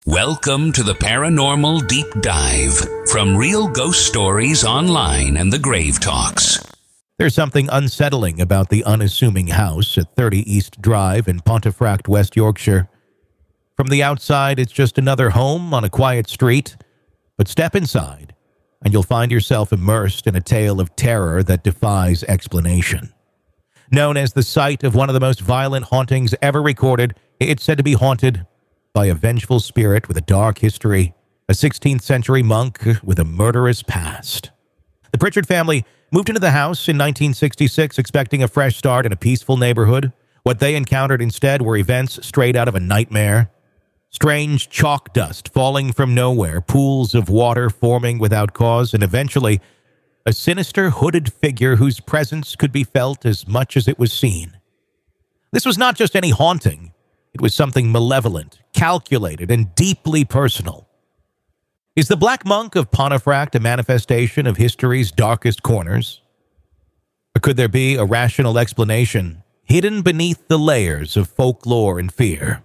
Welcome to the Paranormal Deep Dive from Real Ghost Stories Online and the Grave Talks. There's something unsettling about the unassuming house at 30 East Drive in Pontefract, West Yorkshire. From the outside, it's just another home on a quiet street, but step inside, and you'll find yourself immersed in a tale of terror that defies explanation. Known as the site of one of the most violent hauntings ever recorded, it's said to be haunted by a vengeful spirit with a dark history, a 16th century monk with a murderous past. The Pritchard family moved into the house in 1966 expecting a fresh start in a peaceful neighborhood. What they encountered instead were events straight out of a nightmare. Strange chalk dust falling from nowhere, pools of water forming without cause, and eventually a sinister hooded figure whose presence could be felt as much as it was seen. This was not just any haunting. It was something malevolent, calculated, and deeply personal. Is the Black Monk of Pontefract a manifestation of history's darkest corners? Or could there be a rational explanation hidden beneath the layers of folklore and fear?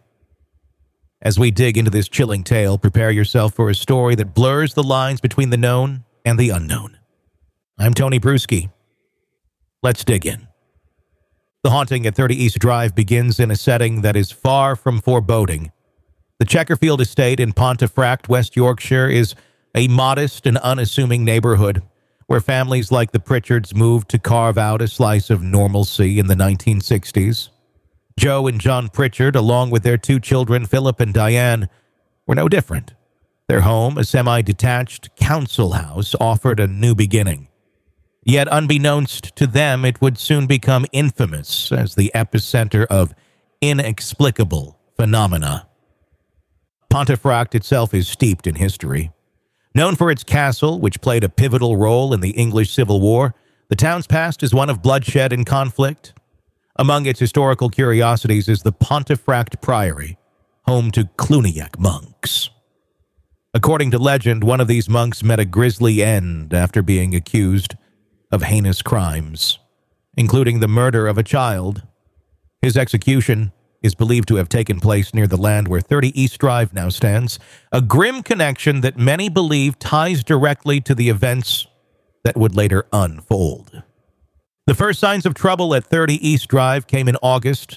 As we dig into this chilling tale, prepare yourself for a story that blurs the lines between the known and the unknown. I'm Tony Bruschi. Let's dig in. The haunting at 30 East Drive begins in a setting that is far from foreboding. The Chequerfield Estate in Pontefract, West Yorkshire, is a modest and unassuming neighborhood where families like the Pritchards moved to carve out a slice of normalcy in the 1960s. Joe and John Pritchard, along with their two children, Philip and Diane, were no different. Their home, a semi-detached council house, offered a new beginning. Yet, unbeknownst to them, it would soon become infamous as the epicenter of inexplicable phenomena. Pontefract itself is steeped in history. Known for its castle, which played a pivotal role in the English Civil War, the town's past is one of bloodshed and conflict. Among its historical curiosities is the Pontefract Priory, home to Cluniac monks. According to legend, one of these monks met a grisly end after being accused of heinous crimes, including the murder of a child. His execution is believed to have taken place near the land where 30 East Drive now stands, a grim connection that many believe ties directly to the events that would later unfold. The first signs of trouble at 30 East Drive came in August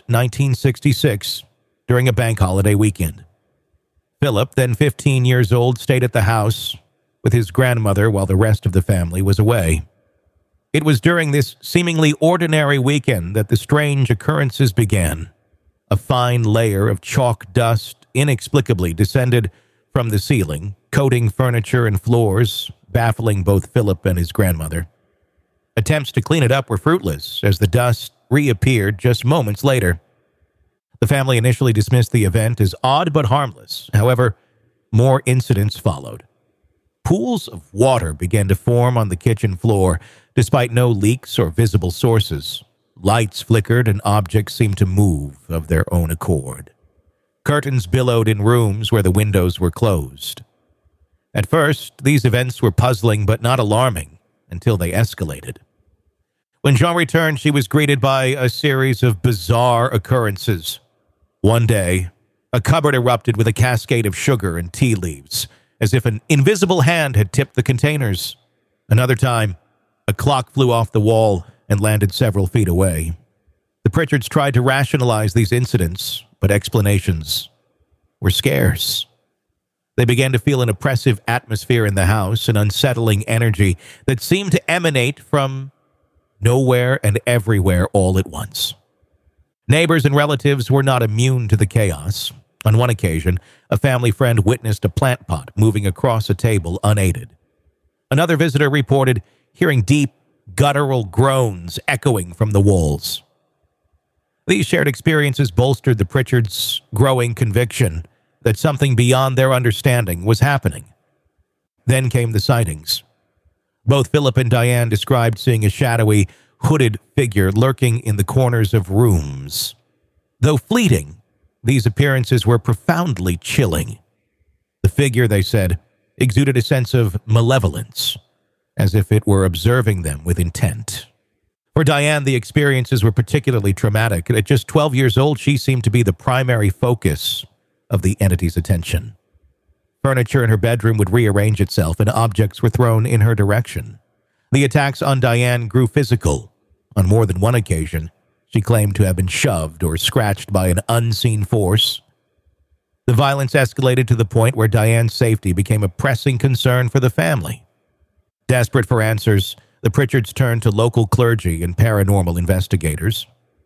1966 during a bank holiday weekend. Philip, then 15 years old, stayed at the house with his grandmother while the rest of the family was away. It was during this seemingly ordinary weekend that the strange occurrences began. A fine layer of chalk dust inexplicably descended from the ceiling, coating furniture and floors, baffling both Philip and his grandmother. Attempts to clean it up were fruitless, as the dust reappeared just moments later. The family initially dismissed the event as odd but harmless. However, more incidents followed. Pools of water began to form on the kitchen floor, despite no leaks or visible sources. Lights flickered and objects seemed to move of their own accord. Curtains billowed in rooms where the windows were closed. At first, these events were puzzling but not alarming until they escalated. When Jean returned, she was greeted by a series of bizarre occurrences. One day, a cupboard erupted with a cascade of sugar and tea leaves, as if an invisible hand had tipped the containers. Another time, a clock flew off the wall and landed several feet away. The Pritchards tried to rationalize these incidents, but explanations were scarce. They began to feel an oppressive atmosphere in the house, an unsettling energy that seemed to emanate from nowhere and everywhere all at once. Neighbors and relatives were not immune to the chaos. On one occasion, a family friend witnessed a plant pot moving across a table unaided. Another visitor reported hearing deep, guttural groans echoing from the walls. These shared experiences bolstered the Pritchards' growing conviction that something beyond their understanding was happening. Then came the sightings. Both Philip and Diane described seeing a shadowy, hooded figure lurking in the corners of rooms. Though fleeting, these appearances were profoundly chilling. The figure, they said, exuded a sense of malevolence, as if it were observing them with intent. For Diane, the experiences were particularly traumatic. At just 12 years old, she seemed to be the primary focus of the entity's attention. Furniture in her bedroom would rearrange itself and objects were thrown in her direction. The attacks on Diane grew physical. On more than one occasion, she claimed to have been shoved or scratched by an unseen force. The violence escalated to the point where Diane's safety became a pressing concern for the family. Desperate for answers, the Pritchards turned to local clergy and paranormal investigators.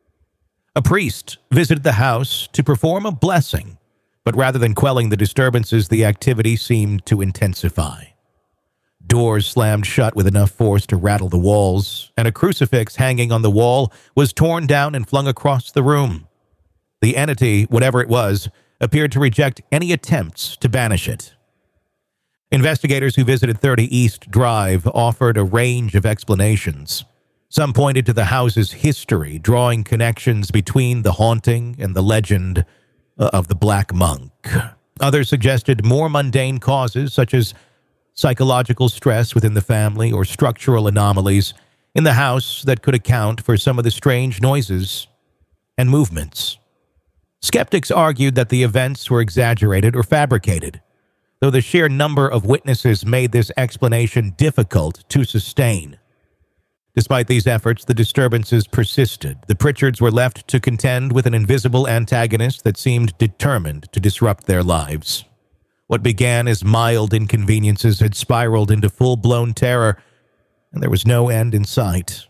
A priest visited the house to perform a blessing, but rather than quelling the disturbances, the activity seemed to intensify. Doors slammed shut with enough force to rattle the walls, and a crucifix hanging on the wall was torn down and flung across the room. The entity, whatever it was, appeared to reject any attempts to banish it. Investigators who visited 30 East Drive offered a range of explanations. Some pointed to the house's history, drawing connections between the haunting and the legend of the Black Monk. Others suggested more mundane causes, such as psychological stress within the family or structural anomalies in the house that could account for some of the strange noises and movements. Skeptics argued that the events were exaggerated or fabricated, though the sheer number of witnesses made this explanation difficult to sustain. Despite these efforts, the disturbances persisted. The Pritchards were left to contend with an invisible antagonist that seemed determined to disrupt their lives. What began as mild inconveniences had spiraled into full-blown terror, and there was no end in sight.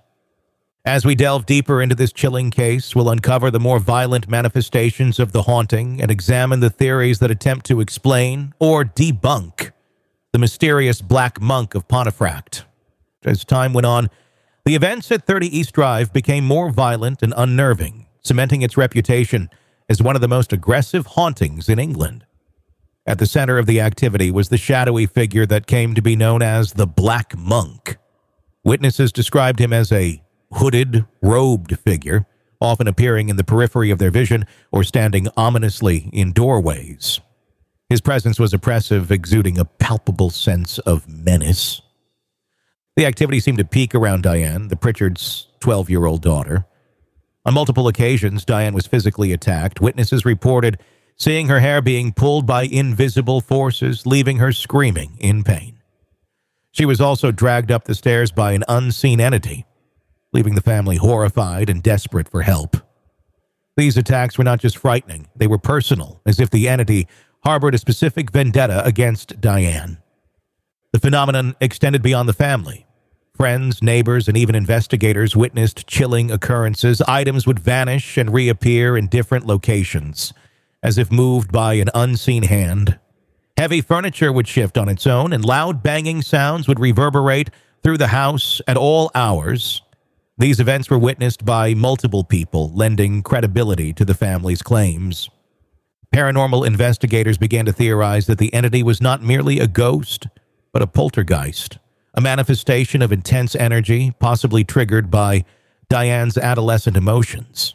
As we delve deeper into this chilling case, we'll uncover the more violent manifestations of the haunting and examine the theories that attempt to explain or debunk the mysterious Black Monk of Pontefract. As time went on, the events at 30 East Drive became more violent and unnerving, cementing its reputation as one of the most aggressive hauntings in England. At the center of the activity was the shadowy figure that came to be known as the Black Monk. Witnesses described him as a hooded, robed figure, often appearing in the periphery of their vision or standing ominously in doorways. His presence was oppressive, exuding a palpable sense of menace. The activity seemed to peak around Diane, the Pritchards' 12-year-old daughter. On multiple occasions, Diane was physically attacked. Witnesses reported seeing her hair being pulled by invisible forces, leaving her screaming in pain. She was also dragged up the stairs by an unseen entity, leaving the family horrified and desperate for help. These attacks were not just frightening, they were personal, as if the entity harbored a specific vendetta against Diane. The phenomenon extended beyond the family. Friends, neighbors, and even investigators witnessed chilling occurrences. Items would vanish and reappear in different locations, as if moved by an unseen hand. Heavy furniture would shift on its own, and loud banging sounds would reverberate through the house at all hours. These events were witnessed by multiple people, lending credibility to the family's claims. Paranormal investigators began to theorize that the entity was not merely a ghost, but a poltergeist, a manifestation of intense energy, possibly triggered by Diane's adolescent emotions.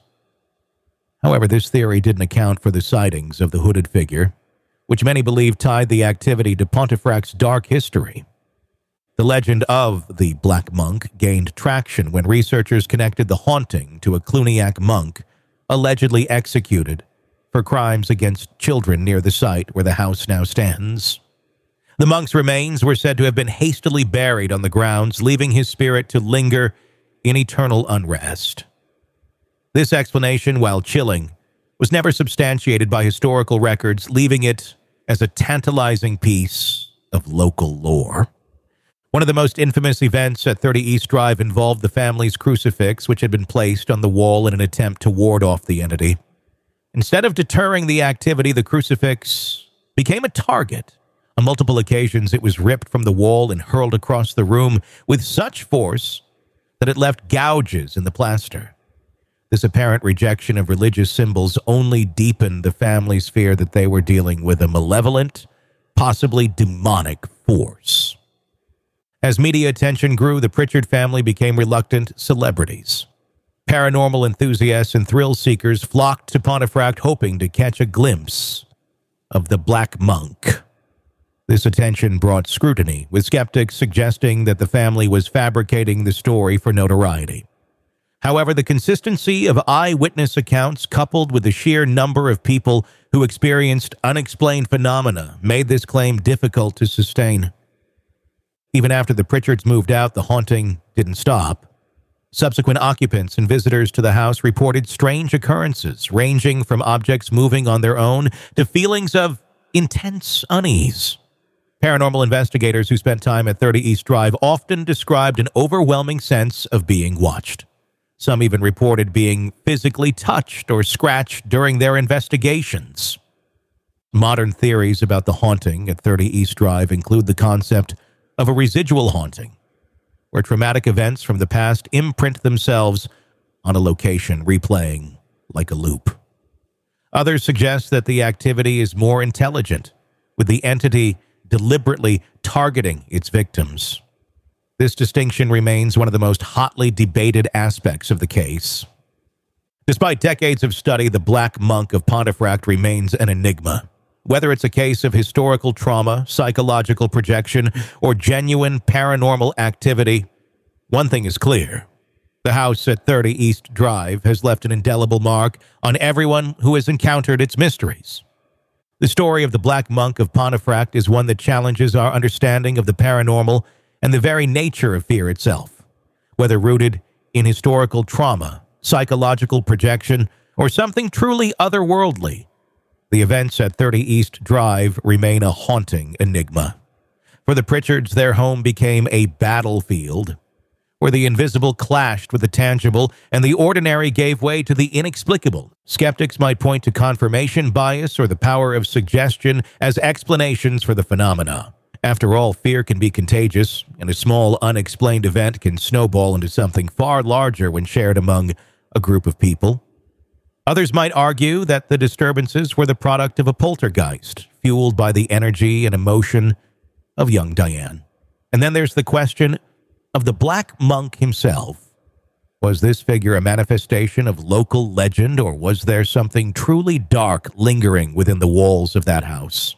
However, this theory didn't account for the sightings of the hooded figure, which many believe tied the activity to Pontefract's dark history. The legend of the Black Monk gained traction when researchers connected the haunting to a Cluniac monk allegedly executed for crimes against children near the site where the house now stands. The monk's remains were said to have been hastily buried on the grounds, leaving his spirit to linger in eternal unrest. This explanation, while chilling, was never substantiated by historical records, leaving it as a tantalizing piece of local lore. One of the most infamous events at 30 East Drive involved the family's crucifix, which had been placed on the wall in an attempt to ward off the entity. Instead of deterring the activity, the crucifix became a target. On multiple occasions, it was ripped from the wall and hurled across the room with such force that it left gouges in the plaster. This apparent rejection of religious symbols only deepened the family's fear that they were dealing with a malevolent, possibly demonic force. As media attention grew, the Pritchard family became reluctant celebrities. Paranormal enthusiasts and thrill seekers flocked to Pontefract hoping to catch a glimpse of the Black Monk. This attention brought scrutiny, with skeptics suggesting that the family was fabricating the story for notoriety. However, the consistency of eyewitness accounts coupled with the sheer number of people who experienced unexplained phenomena made this claim difficult to sustain. Even after the Pritchards moved out, the haunting didn't stop. Subsequent occupants and visitors to the house reported strange occurrences, ranging from objects moving on their own to feelings of intense unease. Paranormal investigators who spent time at 30 East Drive often described an overwhelming sense of being watched. Some even reported being physically touched or scratched during their investigations. Modern theories about the haunting at 30 East Drive include the concept of a residual haunting, where traumatic events from the past imprint themselves on a location, replaying like a loop. Others suggest that the activity is more intelligent, with the entity deliberately targeting its victims. This distinction remains one of the most hotly debated aspects of the case. Despite decades of study, the Black Monk of Pontefract remains an enigma. Whether it's a case of historical trauma, psychological projection, or genuine paranormal activity, one thing is clear. The house at 30 East Drive has left an indelible mark on everyone who has encountered its mysteries. The story of the Black Monk of Pontefract is one that challenges our understanding of the paranormal and the very nature of fear itself. Whether rooted in historical trauma, psychological projection, or something truly otherworldly, the events at 30 East Drive remain a haunting enigma. For the Pritchards, their home became a battlefield, where the invisible clashed with the tangible and the ordinary gave way to the inexplicable. Skeptics might point to confirmation bias or the power of suggestion as explanations for the phenomena. After all, fear can be contagious, and a small, unexplained event can snowball into something far larger when shared among a group of people. Others might argue that the disturbances were the product of a poltergeist, fueled by the energy and emotion of young Diane. And then there's the question of the Black Monk himself. Was this figure a manifestation of local legend, or was there something truly dark lingering within the walls of that house?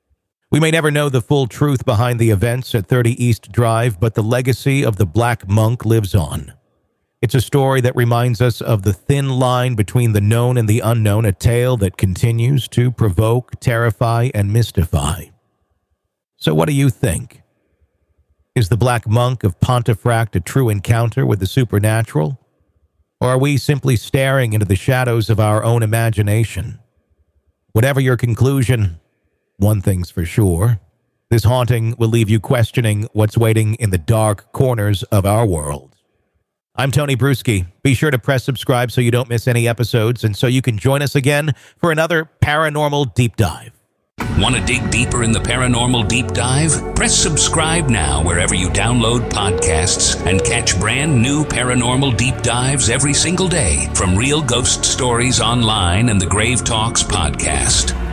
We may never know the full truth behind the events at 30 East Drive, but the legacy of the Black Monk lives on. It's a story that reminds us of the thin line between the known and the unknown, a tale that continues to provoke, terrify, and mystify. So what do you think? Is the Black Monk of Pontefract a true encounter with the supernatural? Or are we simply staring into the shadows of our own imagination? Whatever your conclusion, one thing's for sure. This haunting will leave you questioning what's waiting in the dark corners of our world. I'm Tony Bruschi. Be sure to press subscribe so you don't miss any episodes and so you can join us again for another Paranormal Deep Dive. Want to dig deeper in the Paranormal Deep Dive? Press subscribe now wherever you download podcasts and catch brand new Paranormal Deep Dives every single day from Real Ghost Stories Online and the Grave Talks podcast.